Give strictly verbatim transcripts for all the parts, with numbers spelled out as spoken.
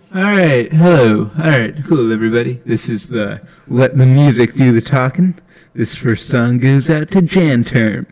Alright, hello. Alright, cool everybody. This is the Let the Music Do the Talking. This first song goes out to Jan Term.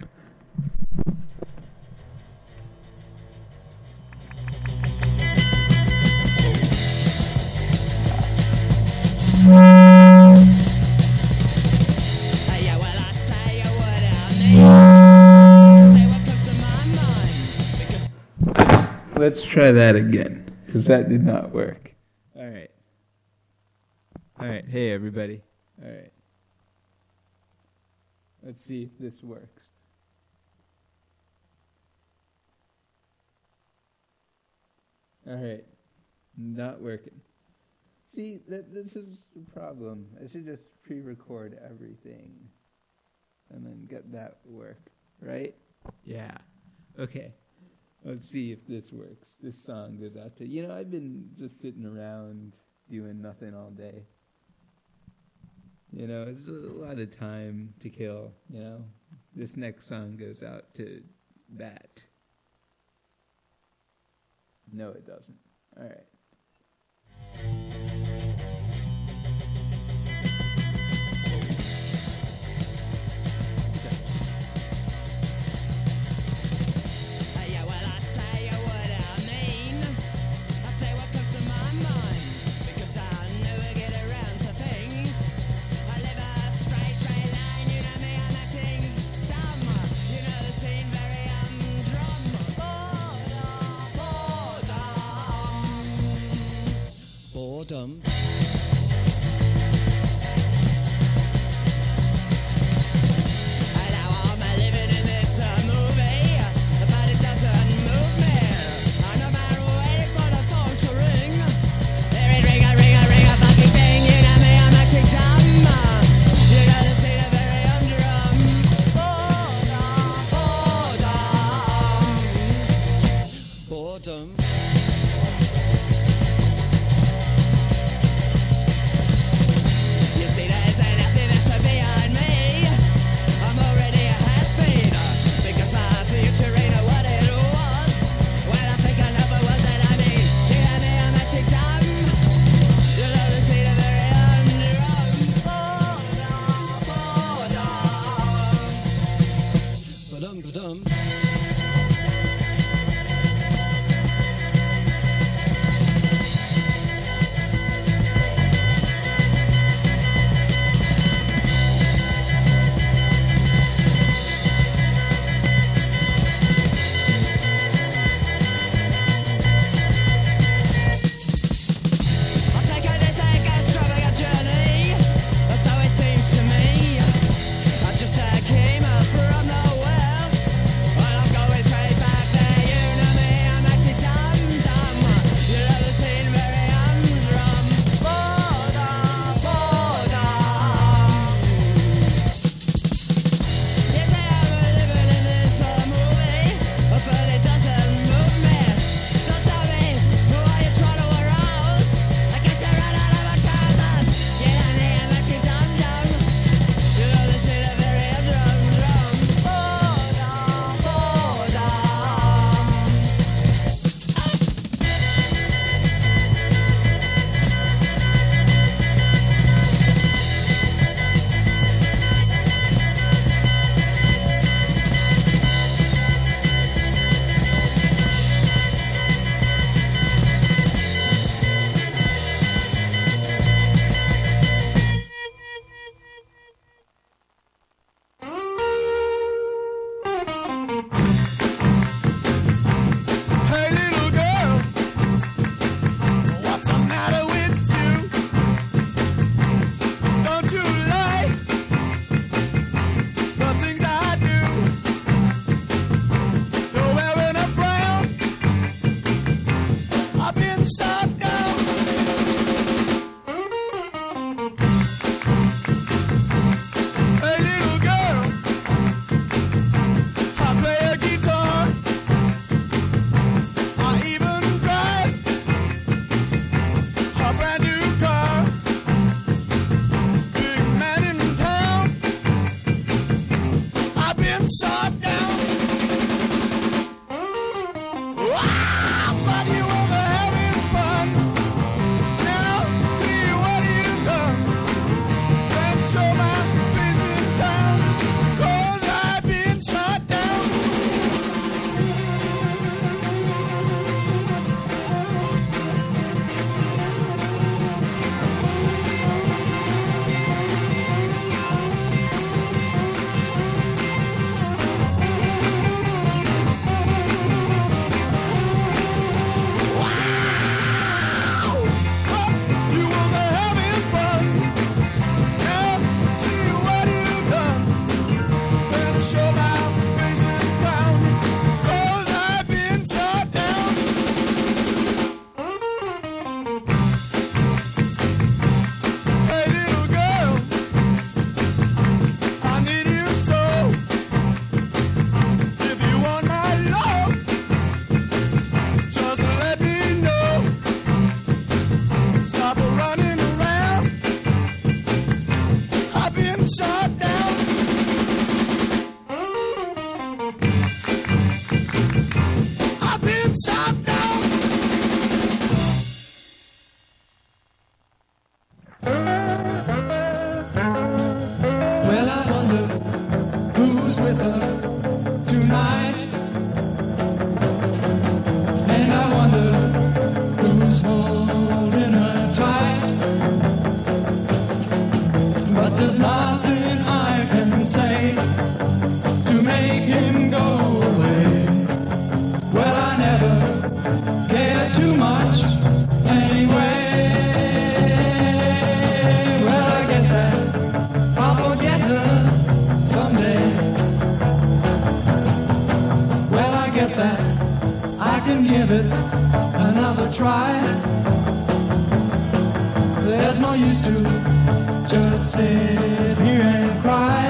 Let's try that again, because that did not work. Alright. Alright, hey everybody. Alright. Let's see if this works. Alright. Not working. See, that, this is the problem. I should just pre-record everything and then get that work, right? Yeah. Okay. Let's see if this works. This song goes out to, you know, I've been just sitting around doing nothing all day. You know, it's a lot of time to kill, you know. This next song goes out to that. No, it doesn't. All right. Boredom. Boredom. Ba-dum. But you were the having fun. there's no use to just sit here and cry,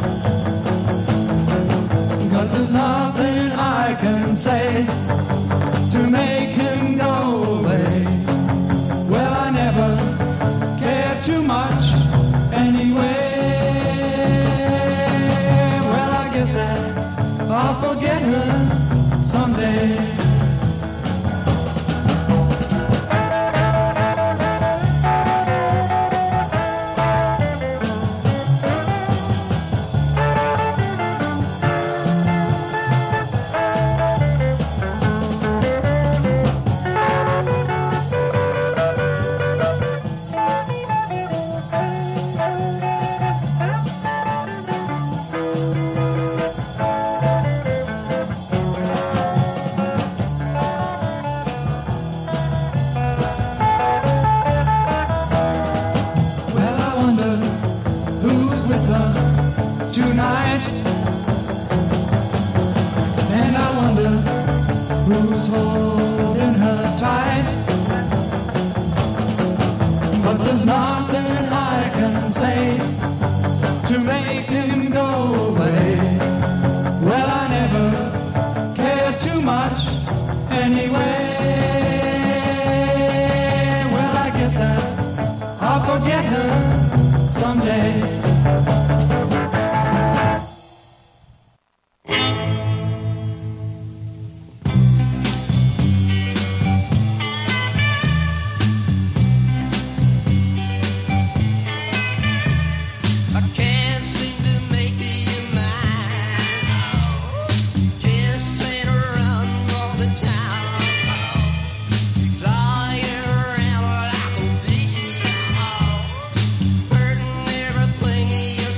'cause there's nothing I can say to make him go away. Well, I never cared too much anyway. Well, I guess that I'll forget her someday. Tonight, and I wonder who's holding her tight. But there's nothing I can say to make him go away. Well, I never cared too much anyway. Well, I guess that I'll forget her someday. Hurting everything he is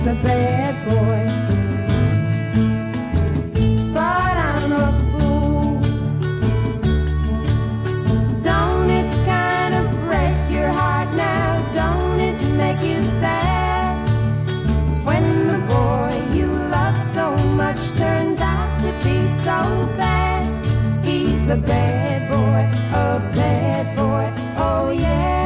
He's a bad boy, but I'm a fool. Don't it kind of break your heart now? Don't it make you sad when the boy you love so much turns out to be so bad? He's a bad boy, a bad boy, oh yeah.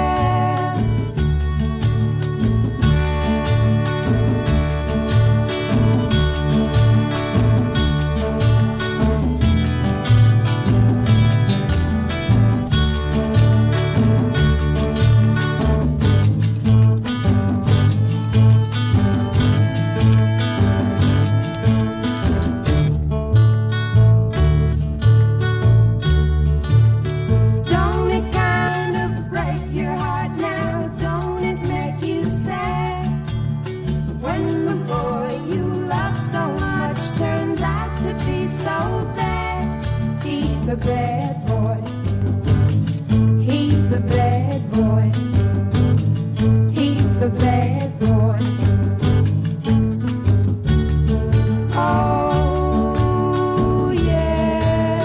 He's a bad boy. He's a bad boy. He's a bad boy. Oh, yeah.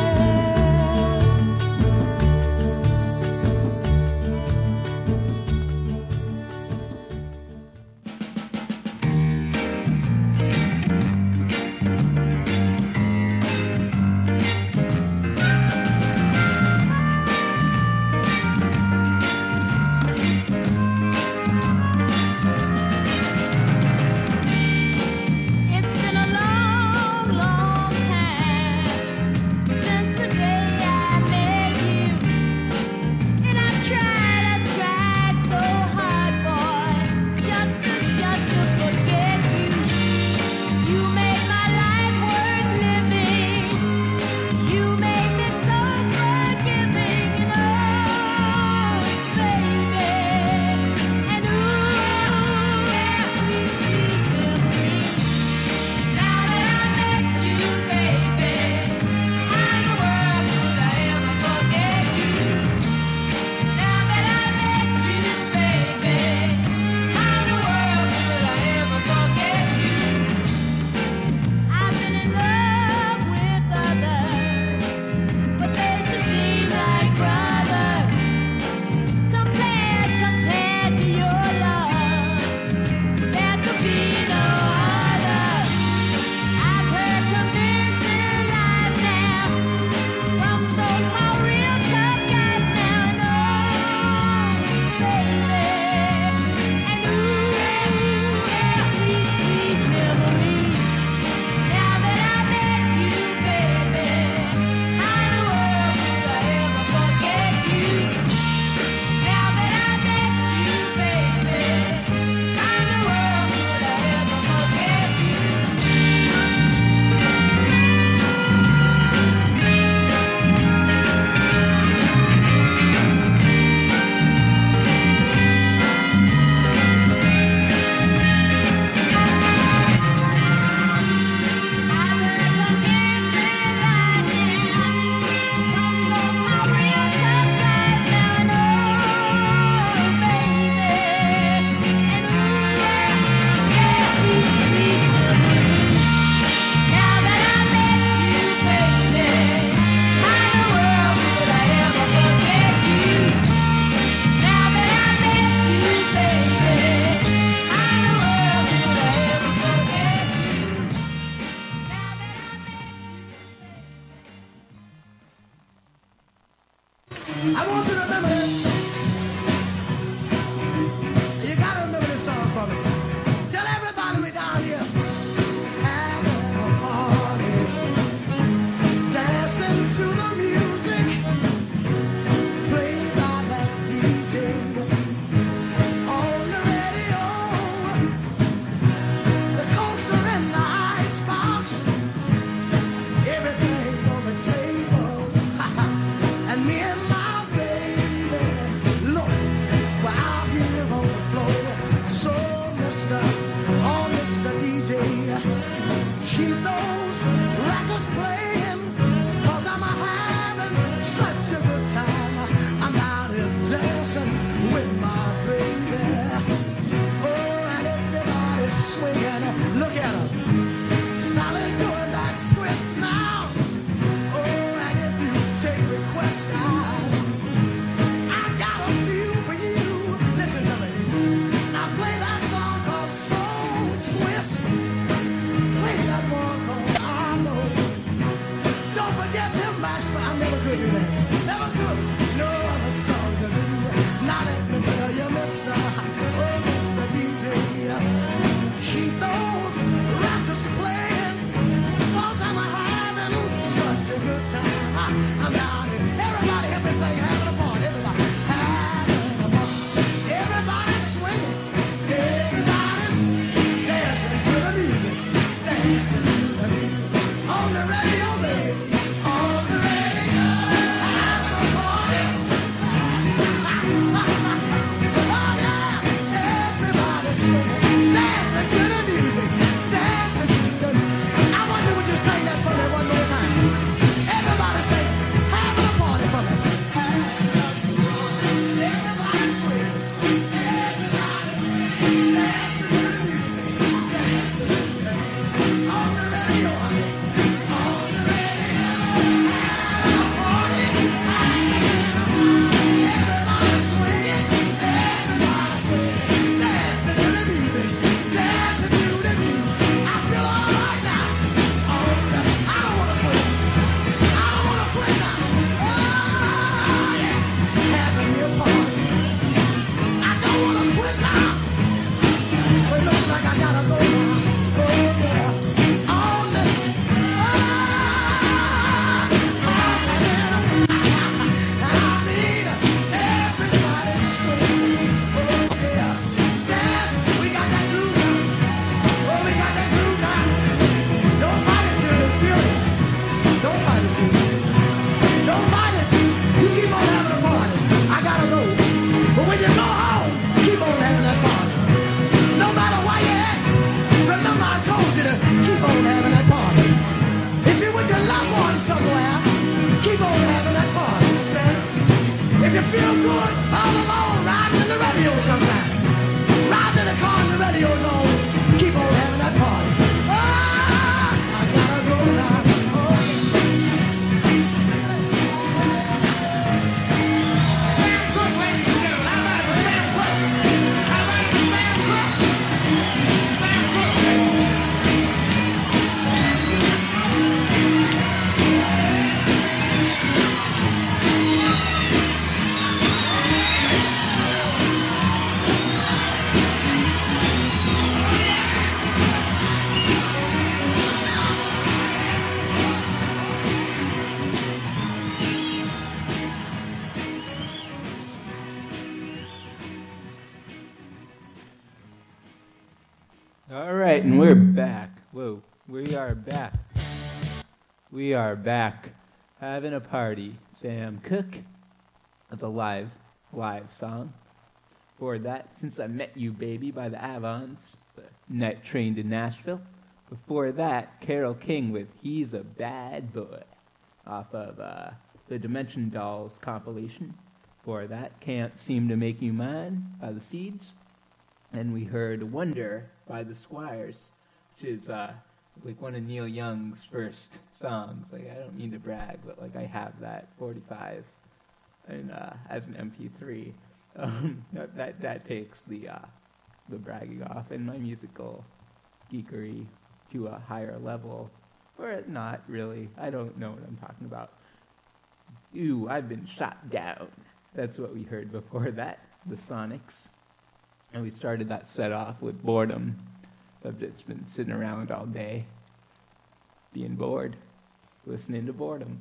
I want you to remember this. You gotta remember this song for me. Tell everybody we down here having a party, dancing to the music played by that D J on the radio. The culture in the icebox, everything on the table, and me and my oh, Mister D J, keep those records playing, 'cause I'm having such a good time. I'm out here dancing with my baby. Oh, and everybody's swinging. Now let me tell you, mister, oh, Mister D J, keep those records playing, 'cause I'm having such a good time. I'm down here. Everybody help me sing, having a party. Everybody having a party. Everybody's swinging. Everybody's dancing to the music. Dancing to the music. On the radio, baby. On the radio. Having a party. Oh, yeah. Everybody's swinging. Dancing to the music. Dancing to the music. I wonder would you sing that for me one more time? Everybody say, having a party for me. Having a party. Everybody's swinging. Everybody's swinging. Dancing to the music. Dancing to the music. On the radio, honey. On the radio. Having a party. Everybody's swinging. Everybody's swinging. Dancing to the music. Dancing to the music. I feel all right now. Oh, I don't wanna quit. I don't wanna quit now. Oh, yeah. Having me a party. I don't wanna quit now. But it looks like I gotta go now. Oh, yeah. All day. Oh, I need everybody swinging. Oh, yeah. Dance. We got that groove now. Oh, we got that groove now. Don't fight it till you feel it. Don't fight it till you feel it. Don't fight it. You keep on having a party. I gotta go. But when you go home, keep on having that party. No matter where you're at, remember I told you to keep on having that party. If you're with your loved one somewhere, keep on having that party. Understand? If you feel good all alone, riding in the radio sometime, riding in the car and the radio's on, keep on having that party. Ah, I gotta go now. Oh, All right, and we're back. Whoa, we are back. We are back having a party. Sam Cooke. That's a live, live song. Before that, Since I Met You, Baby by the Avons, the Night Train to Nashville. Before that, Carole King with He's a Bad Boy off of uh, the Dimension Dolls compilation. Before that, Can't Seem to Make You Mine by the Seeds. And we heard Wonder by the Squires, which is uh, like one of Neil Young's first songs. Like, I don't mean to brag, but like I have that forty-five and uh, as an M P three. Um, that, that that takes the uh, the bragging off and my musical geekery to a higher level, or not really. I don't know what I'm talking about. Ooh, I've been shot down. That's what we heard before that. The Sonics. And we started that set off with Boredom. So I've just been sitting around all day, being bored, listening to Boredom.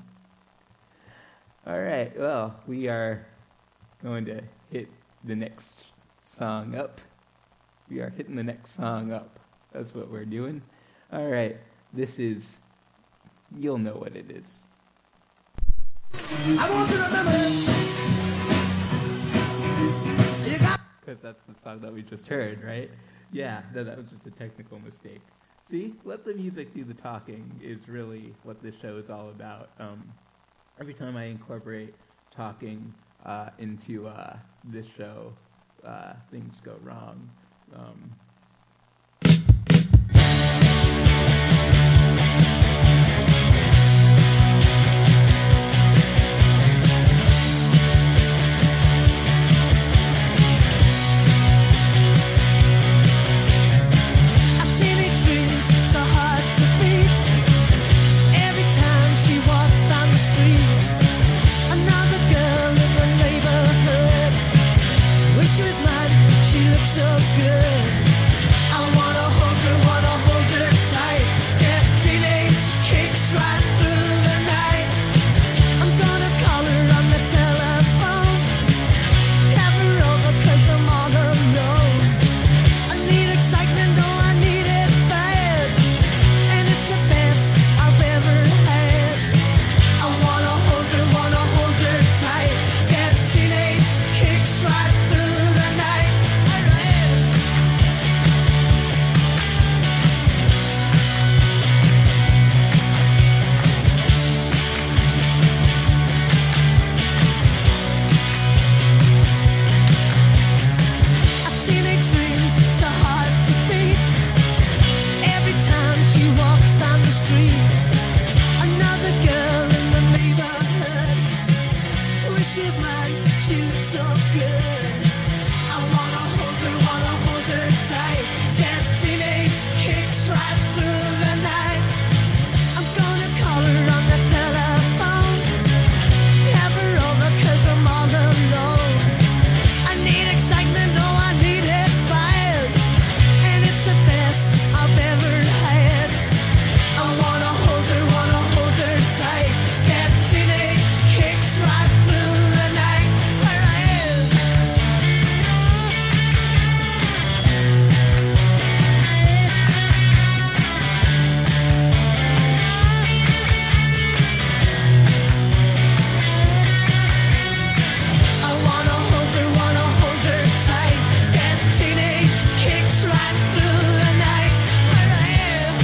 All right, well, we are going to hit the next song up. We are hitting the next song up. That's what we're doing. All right, this is, you'll know what it is. I want you to remember this. Because that's the song that we just heard, right? Yeah, no, that was just a technical mistake. See, let the music do the talking is really what this show is all about. Um, every time I incorporate talking uh, into uh, this show, uh, things go wrong. Um, Street, another girl in the neighborhood look so good. I wanna hold her, wanna hold her tight. Get teenage kicks right through the night. I'm gonna call her on the telephone. Have her over 'cause I'm all alone. I need excitement, oh I need it bad. And it's the best I've ever had. I wanna hold her, wanna hold her tight. Get teenage kicks right through the night. Our teenage dreams so hard to beat. Every time she walks down the street, another girl in the neighborhood wishes mine. She looks so good. I wanna hold her, wanna hold her tight. Get teenage kicks right through the night. I'm gonna call her on the telephone. Have her over 'cause I'm all alone. I need excitement, oh I need it bad. And it's the best I've ever had. I wanna hold her, wanna hold her tight. Get teenage kicks right through the night. Where I am. I wanna hold her, wanna hold her tight. Get teenage kicks right through the night. Where I am.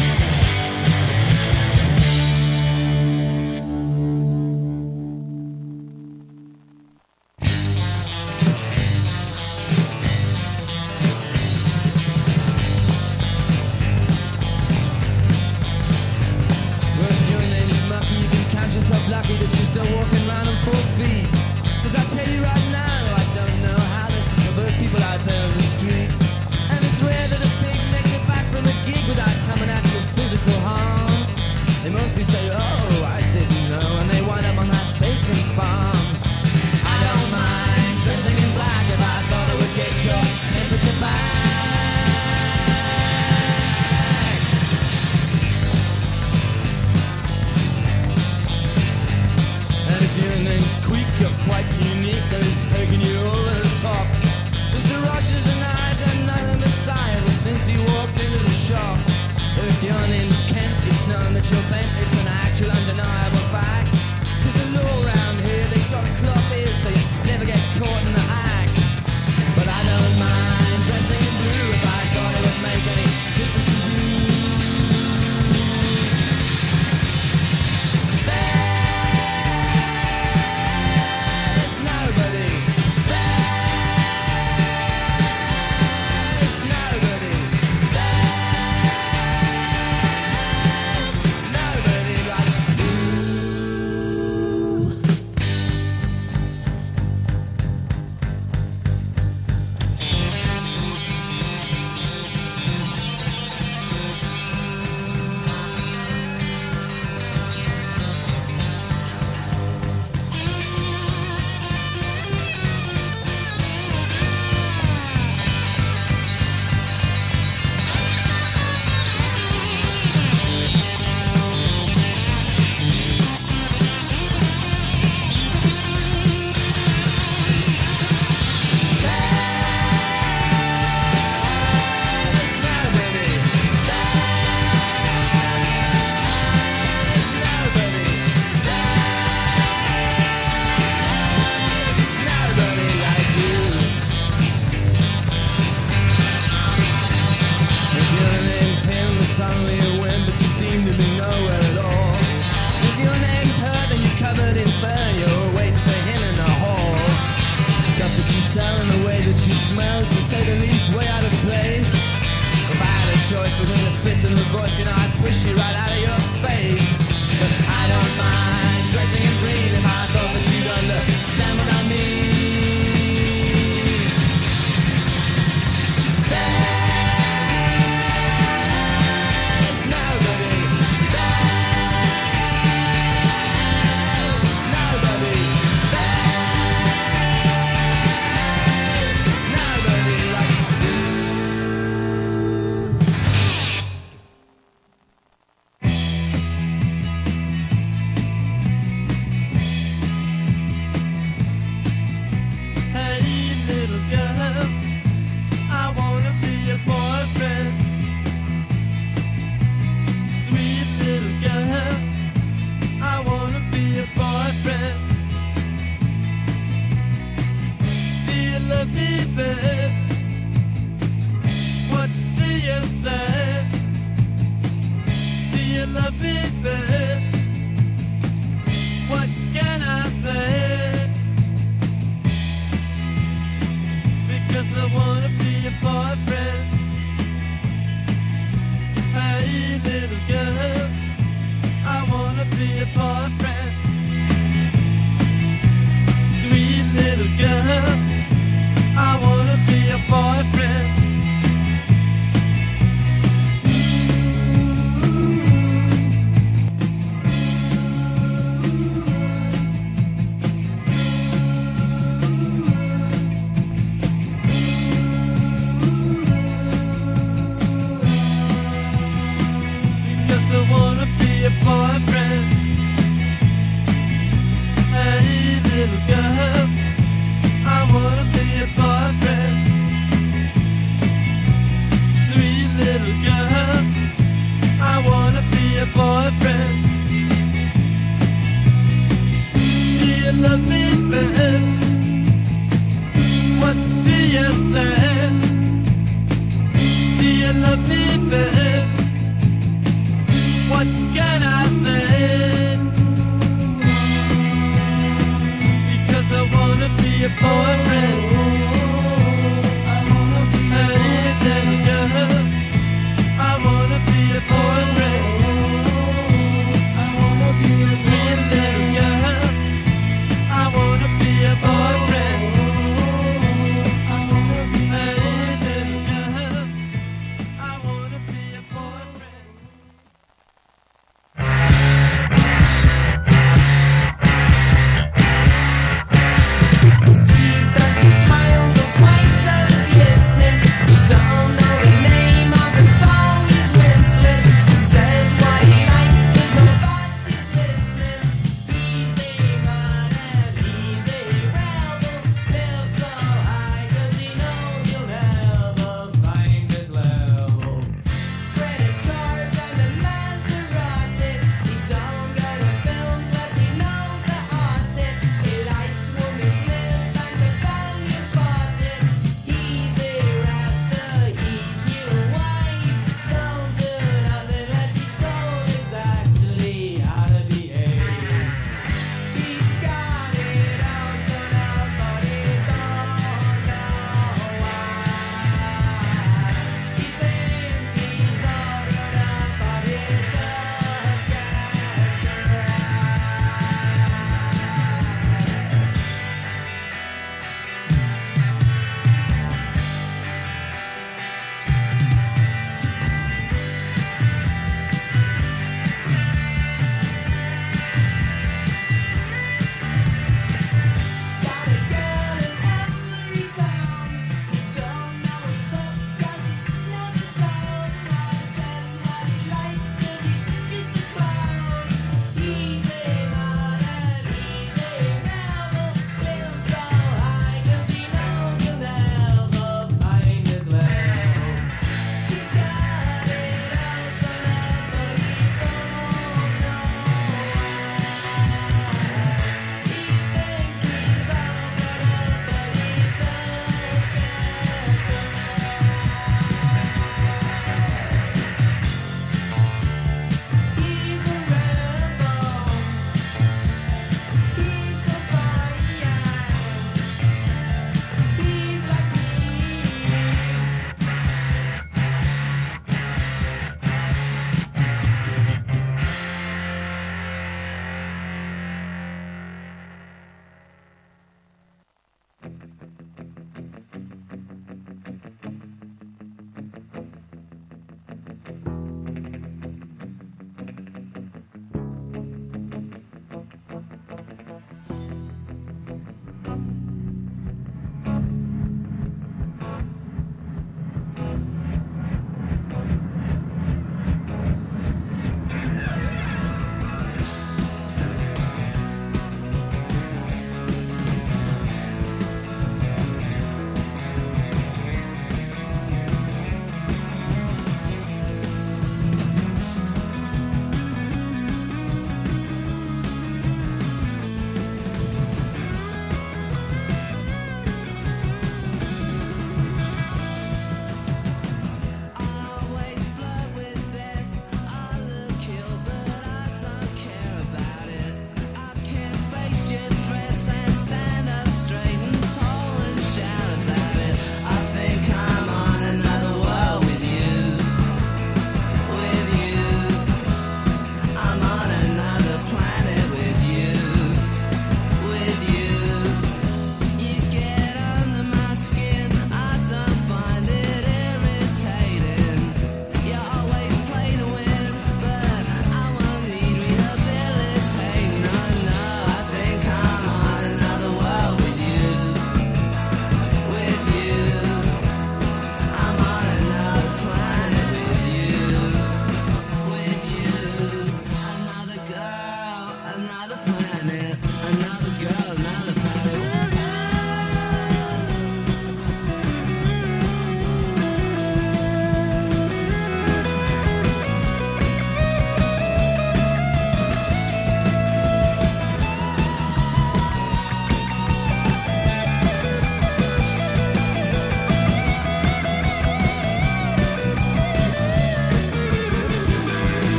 Well, if your name's Mucky, you can count yourself lucky that you're still walking around on four feet. Cause I tell you right now, I don't know how this covers people out there on the street. And it's rare that a pig makes it back from a gig without coming at you physical harm. They mostly say, oh, I didn't know, and they wind up on that bacon farm. I don't mind dressing in black if I thought it would get your temperature back. And if your name's Queek, you're quite unique, and it's taking you over the top. Mister Rogers and I done nothing but sigh ever since he walked into the shop. But if your name's Kent, it's known that you're bent, it's an actual undeniable fact. Cause the law around here, they got cloth ears, so you never get caught in the act. But I don't mind dressing in blue if I thought it would make any difference to you. There's nobody. There's nobody. There's nobody like you. There's nobody. There's nobody. There's nobody like you. If your name's him, it's only a win, but you seem to be nowhere at all. If your name's her, then you're covered in fur, and you're waiting for him in the hall. Stuff that you sell and the way that she smells, to say the least, way out of place. If I had a choice between a fist and a voice, you know, I'd push you right out of your face. But I don't mind dressing in green if I thought that you'd understand what I mean. There's nobody. There's nobody. There's nobody like you. Because I wanna be a boyfriend. Hey, little girl, I wanna be a boyfriend. Sweet little girl, I wanna be a boyfriend. Because I wanna be a boyfriend. Hey, little girl, I wanna be a boyfriend. Sweet little girl, I wanna be a boyfriend. Do you love me, babe? What do you say? Do you love me, babe? What can I say? Because I wanna be a boyfriend. Hey, little girl, I wanna be a boyfriend. Sweet little girl, I wanna be a boyfriend. Hey, little girl, I wanna be a boyfriend.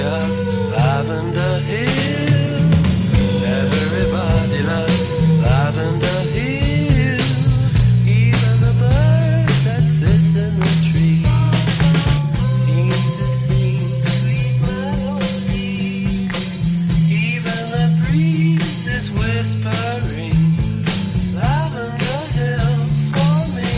love Lavender Hill. Everybody loves Lavender Hill. Even the bird that sits in the tree seems to sing sweet melodies. Even the breeze is whispering Lavender Hill for me.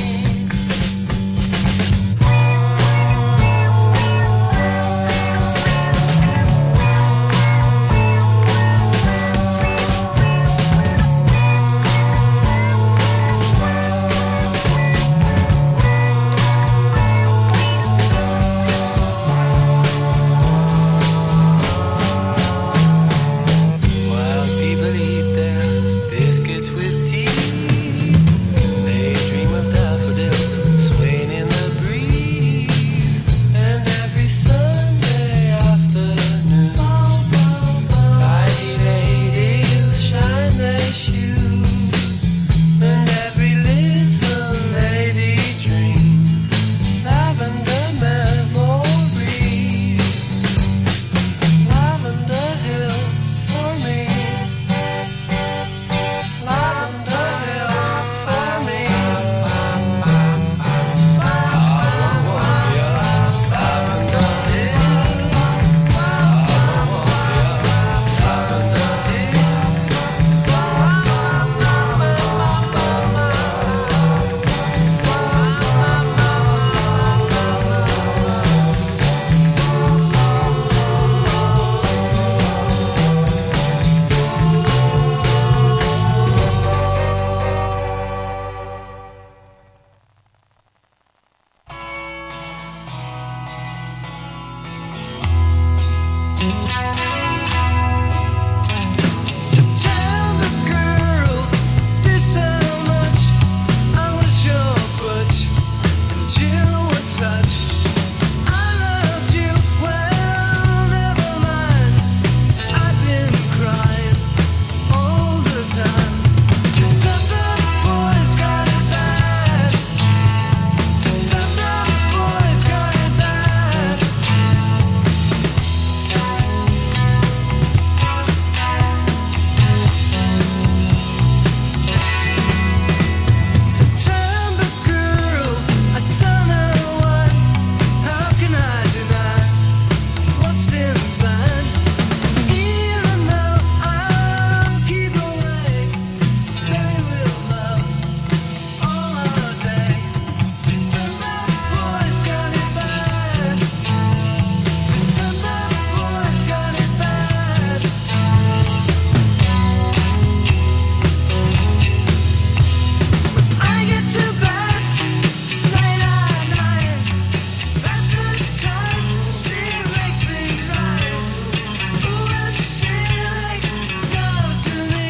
Wild people eat their biscuits with tea. They dream of daffodils swaying in the breeze. And every Sunday afternoon, tidy ladies shine their shoes. And every little lady dreams lavender memories. Lavender Hill for me. Lavender Hill for me. I want ya, Lavender Hill. I want ya, Lavender Hill. September girls do so much. I was your butch and you were touched. I loved you, well, never mind. I've been crying all the time. 'Cause some boys got it bad. 'Cause some boys got it bad. September girls, I don't know why. How can I deny what's inside? Even though I'll keep away, they will love all our days. December boys got it bad. December boys got it bad. I get to bed late at night. That's the time she makes things right. Ooh, and she makes love to me.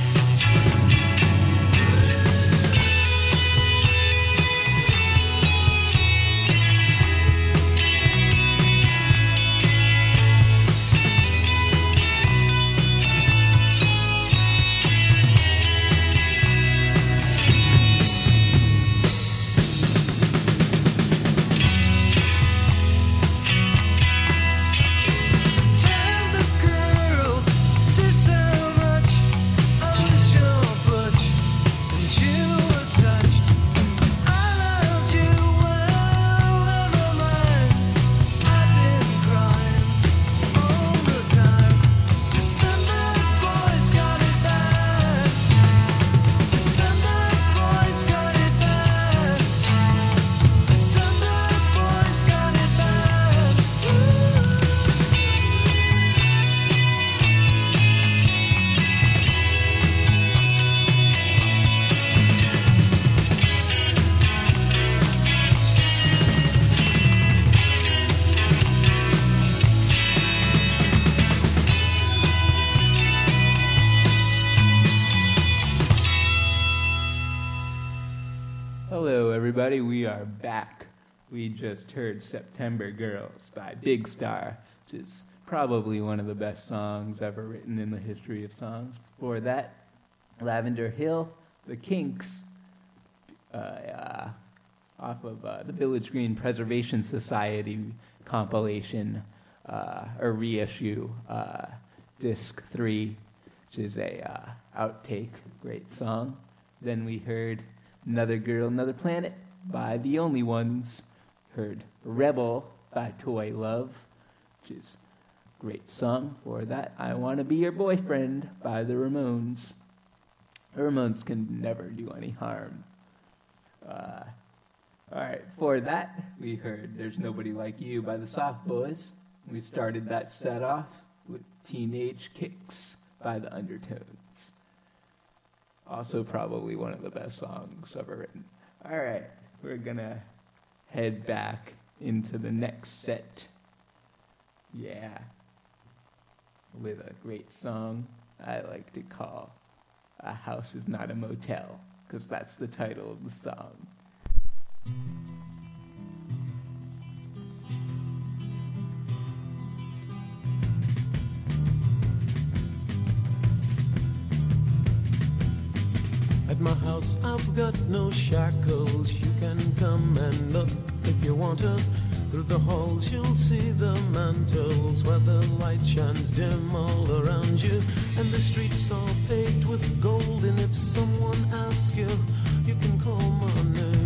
September girls do so much. I was your butch and you were touched. I loved you, well, never mind. I've been crying all the time. December boys got it bad. December boys got it bad. December boys got it bad. Hello, everybody. We are back. We just heard September Girls by Big Star, which is probably one of the best songs ever written in the history of songs. Before that, Lavender Hill, The Kinks, uh, uh, off of uh, the Village Green Preservation Society compilation, uh, or reissue uh, disc three, which is a uh, outtake, great song. Then we heard Another Girl, Another Planet by The Only Ones. Heard Rebel by Toy Love, which is a great song. For that, I Want to Be Your Boyfriend by the Ramones. The Ramones can never do any harm. Uh, all right, for that, we heard There's Nobody Like You by the Soft Boys. We started that set off with Teenage Kicks by the Undertones. Also probably one of the best songs ever written. All right, we're going to head back into the next set. Yeah. With a great song I like to call A House Is Not a Motel, because that's the title of the song. At my house I've got no shackles. You can come and look if you want to. Through the halls you'll see the mantles where the light shines dim all around you. And the streets are paved with gold. And if someone asks you, you can call my name.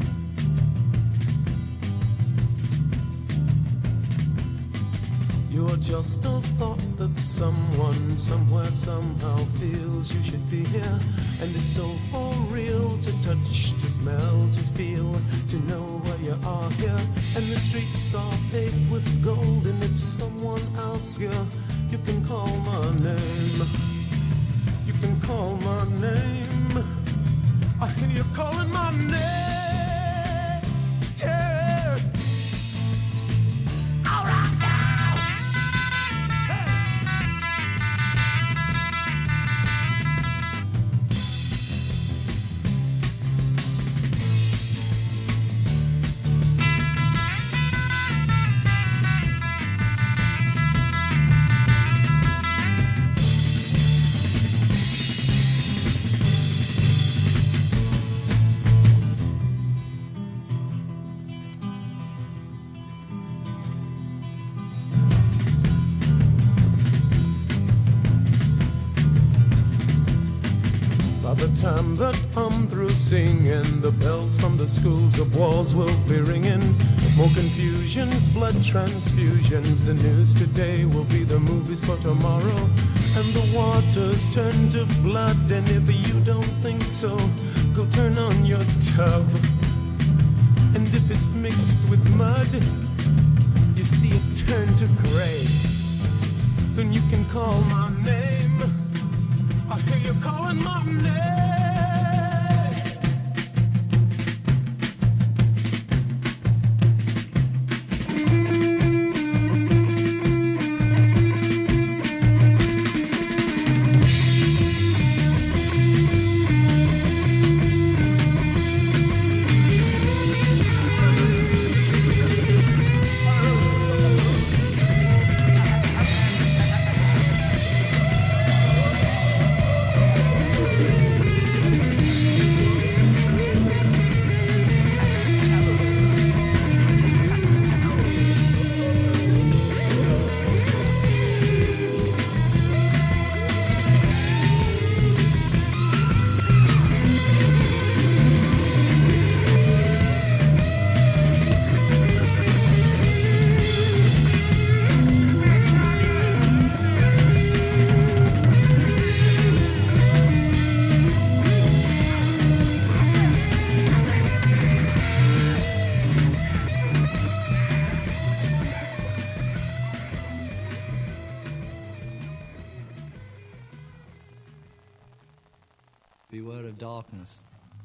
You're just a thought that someone, somewhere, somehow feels you should be here. And it's so for real to touch, to smell, to feel, to know where you are here. And the streets are paved with gold. And if someone asks you, you can call my name. You can call my name. I hear you calling my name. Yeah. All right now. Time that I'm through singing, the bells from the schools of walls will be ringing. More confusions, blood transfusions. The news today will be the movies for tomorrow. And the waters turn to blood. And if you don't think so, go turn on your tub. And if it's mixed with mud, you see it turn to gray. Then you can call my name. I hear you calling my name. Beware of darkness.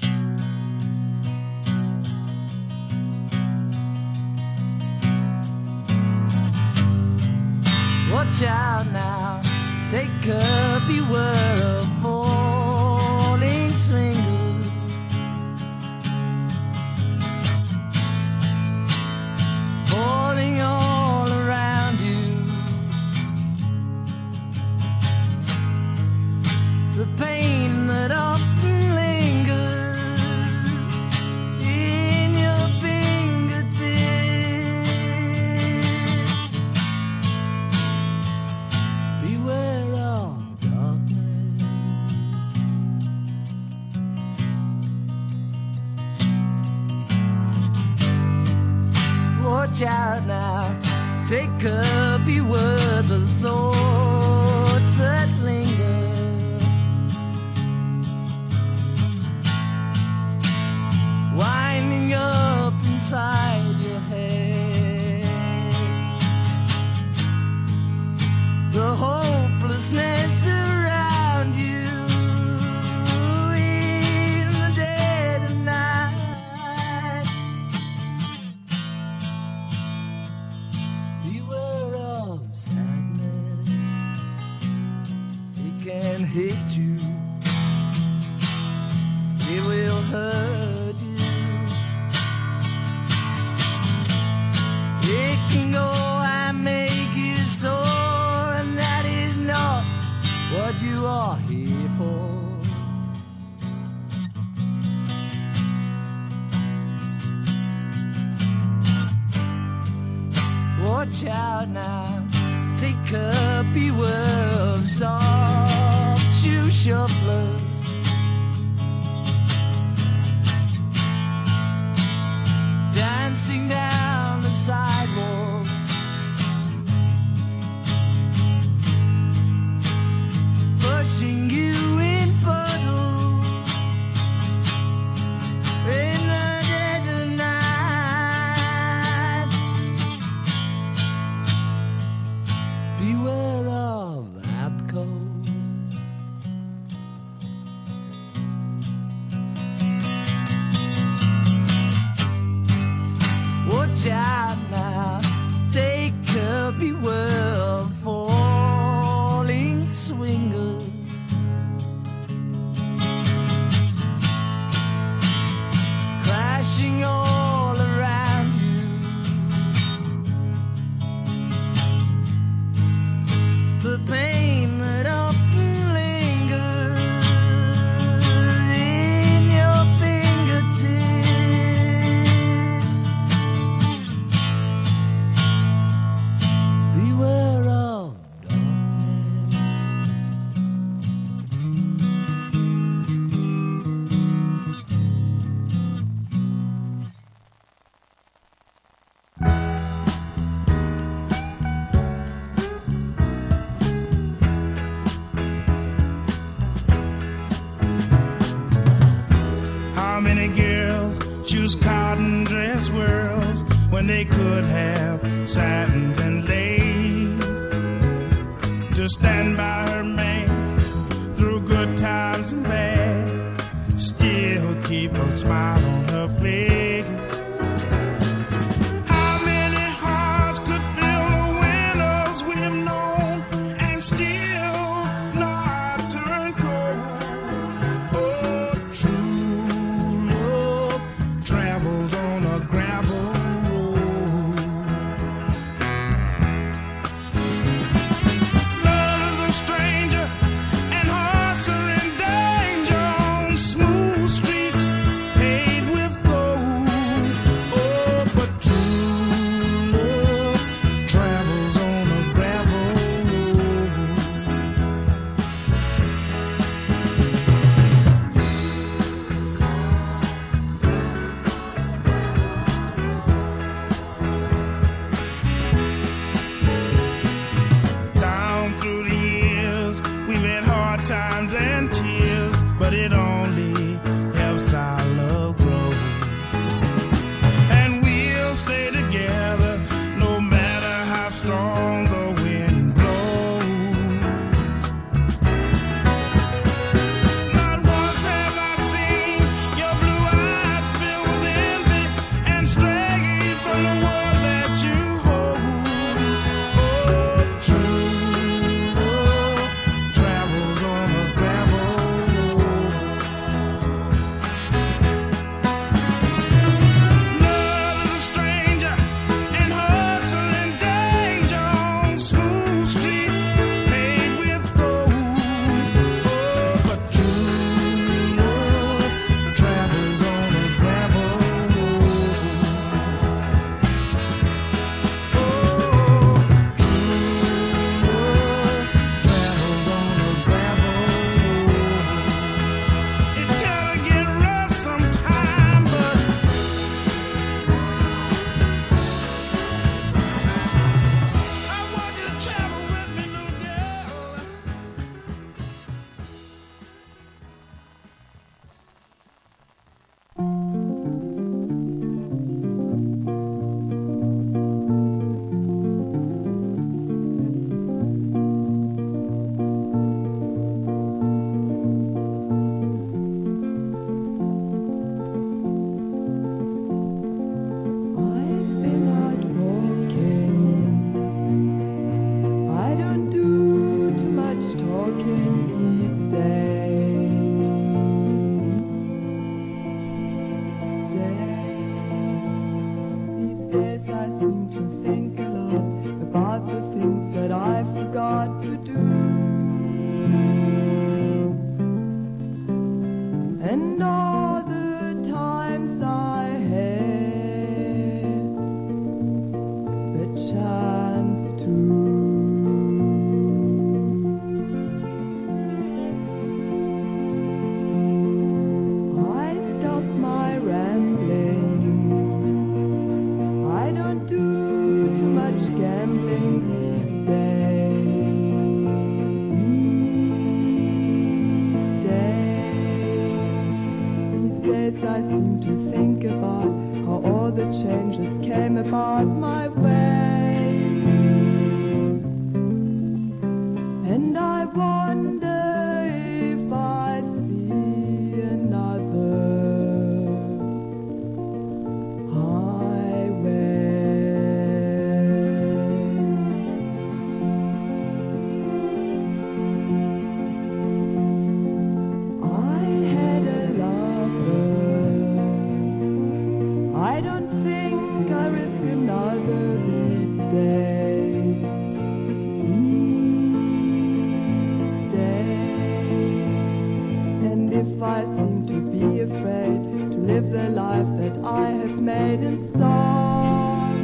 Watch out now, take care, beware of falling swingers. Falling all around you. The pain that often lingers in your fingertips. Watch out now, take up, beware the thoughts that linger. Winding up inside your head. The hopelessness around you in the dead of night. Beware of sadness, it can hit you, it will hurt you. It can go and make you sore, and that is not what you are here for. Watch out now, take up, beware of soft shoe shufflers. Dancing down the sidewalks, pushing you in puddles in the dead of night. Beware of Abco. Watch out now, take a beware of falling swingers. Crashing all around you. The pain that often lingers in your fingertips. Beware of How many girls choose cotton dress whirls when they could have satins and lace to stand by her man through good times and bad, still keep a smile on her face. How many hearts could fill the winners we've known and still not turn cold? Oh, true love travels on a gravel road. Love is a stranger and hearts are in danger on smooth streets paved with gold. Oh, but true love travels on a gravel road. I seem to think about how all the changes came about my way. And I wonder if I'd see another if I seem to be afraid to live the life that I have made in song.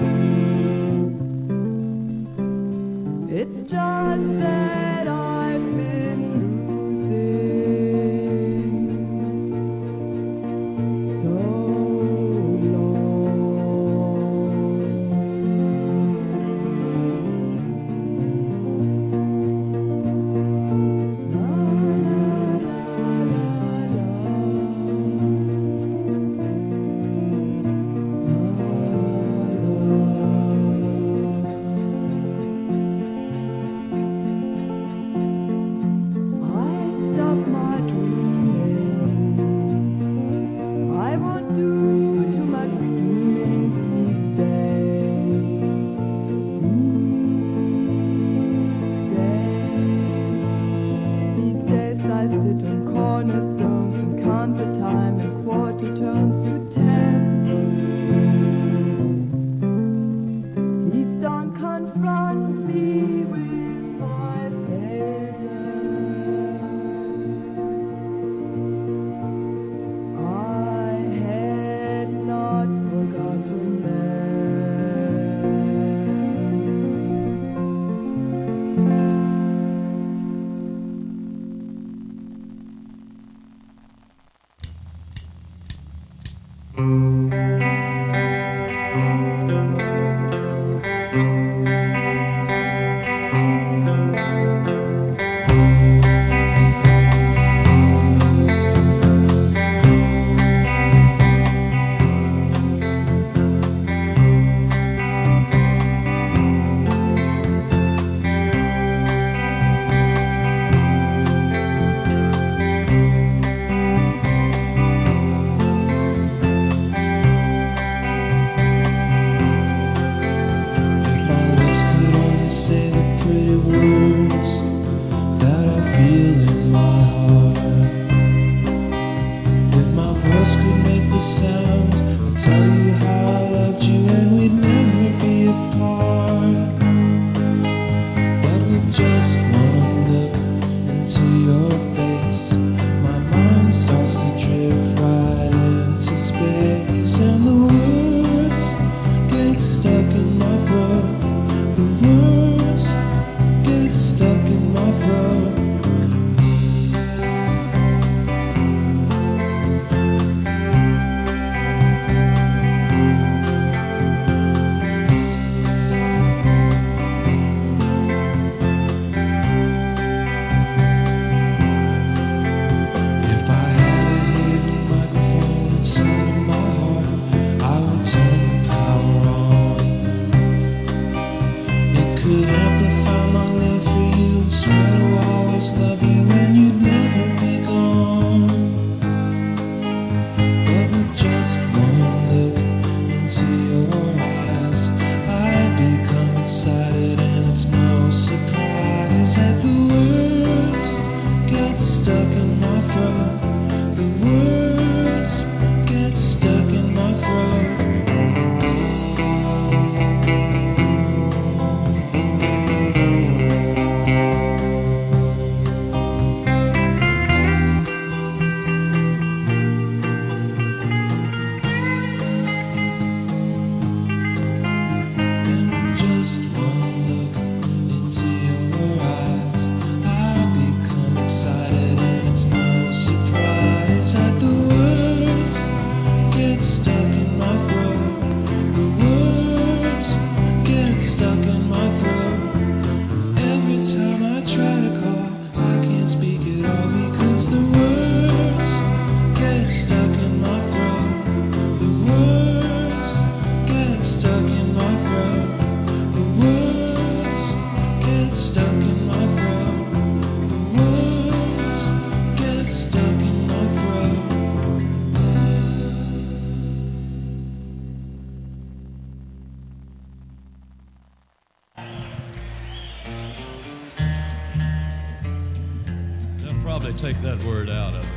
It's just that I've been losing so probably take that word out of it.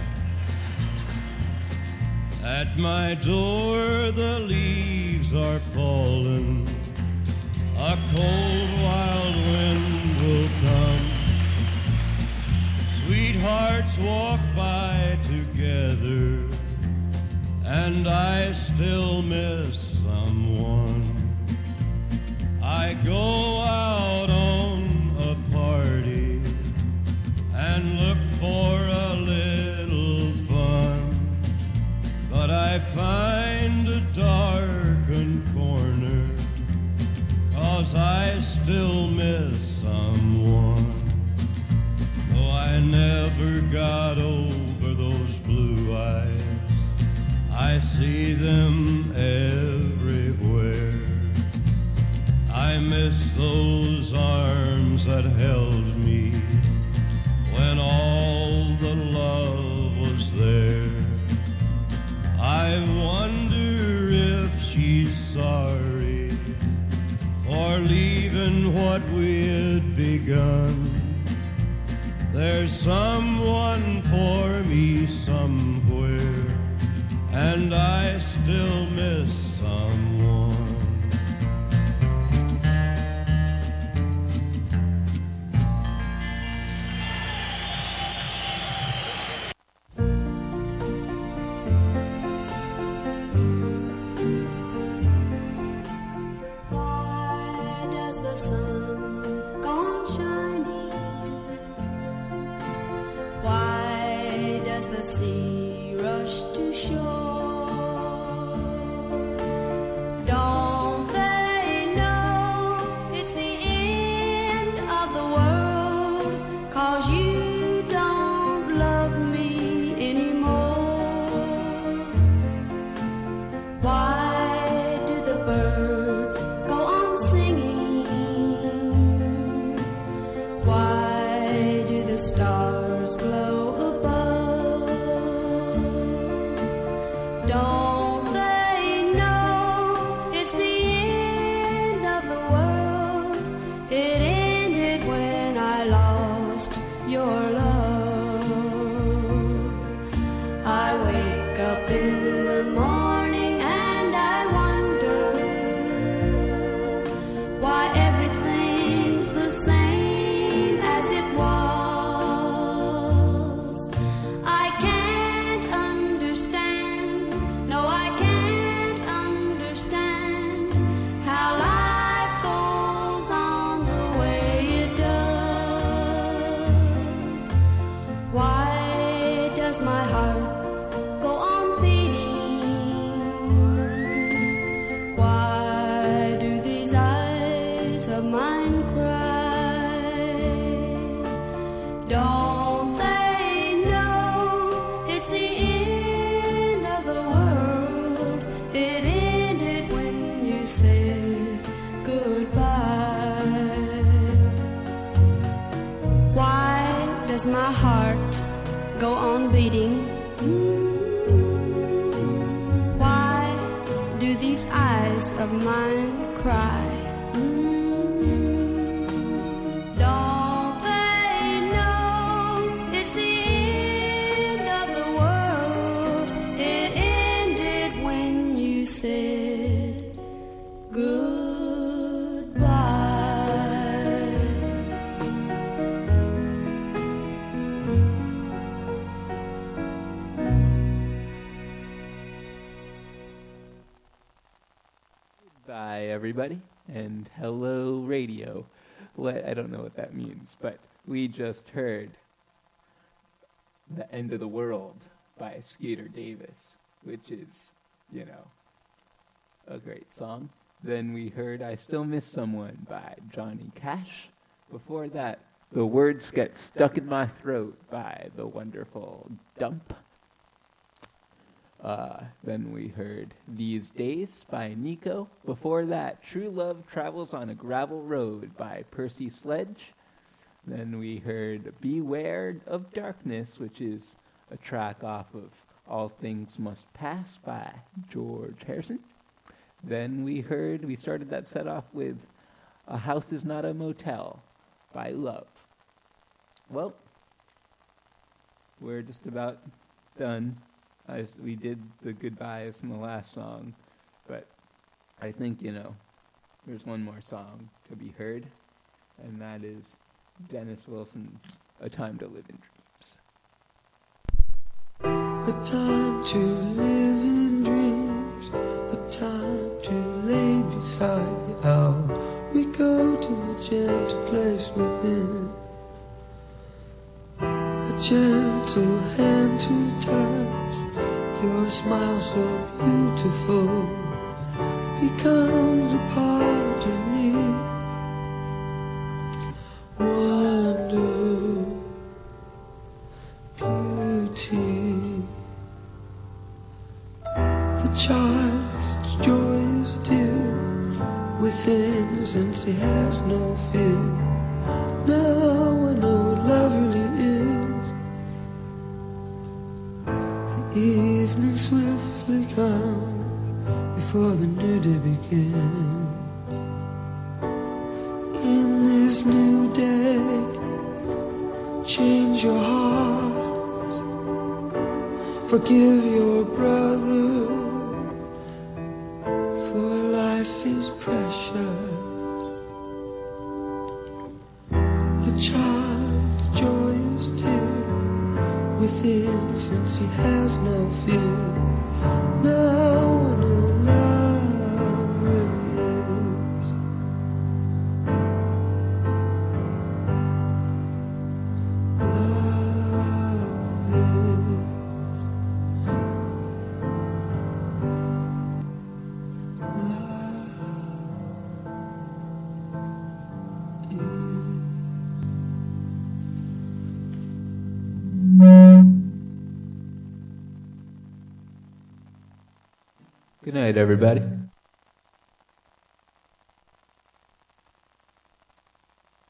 At my door the leaves are falling. A cold wild wind will come. Sweethearts walk by together, and I still miss someone. I go out on a party and look for a little fun, but I find a darkened corner, 'cause I still miss someone. Though I never got over those blue eyes, I see them everywhere. I miss those arms that held me when all the love was there. I wonder if she's sorry for leaving what we had begun. There's someone for me somewhere, and I still miss someone. Why does the sun go on shining? Why does the sea rush to shore? Don't they know it's the end of the world? 'Cause you don't love me anymore. Why do the birds go on singing? Why do the stars glow above? Don't they know it's the end of the world? It ended when I lost your love. I wake up in the morning and I wonder why everything's the same as it was. I can't understand, no, I can't understand how life goes on the way it does. Why does my heart go on beating? Why do these eyes of mine cry? Don't they know it's the end of the world? It ended when you said goodbye. Why does my heart go on beating? Why do these eyes of mine cry? Don't they know it's the end of the world? It ended when you said goodbye. Bye, everybody, and hello, radio. What? I don't know what that means, but we just heard The End of the World by Skeeter Davis, which is, you know, a great song. Then we heard I Still Miss Someone by Johnny Cash. Before that, The Words Get Stuck in My Throat by the wonderful Dump. Uh, then we heard These Days by Nico. Before that, True Love Travels on a Gravel Road by Percy Sledge. Then we heard Beware of Darkness, which is a track off of All Things Must Pass by George Harrison. Then we heard, we started that set off with A House Is Not a Motel by Love. Well, we're just about done. As we did the goodbyes in the last song, but I think, you know, there's one more song to be heard, and that is Dennis Wilson's A Time to Live in Dreams. A time to live in dreams, a time to lay beside the hour. We go to the gentle place within, a gentle hand to touch. Your smile so beautiful becomes a part of me. Wonder, beauty. The child's joy is still within, since he has no fear. Now I know what love really is. The evening swiftly comes before the new day begins. In this new day, change your heart, forgive your brother, for life is precious. The child's joy is still within, since he has no fear. Now I know what love really is. Love is. Good night, everybody.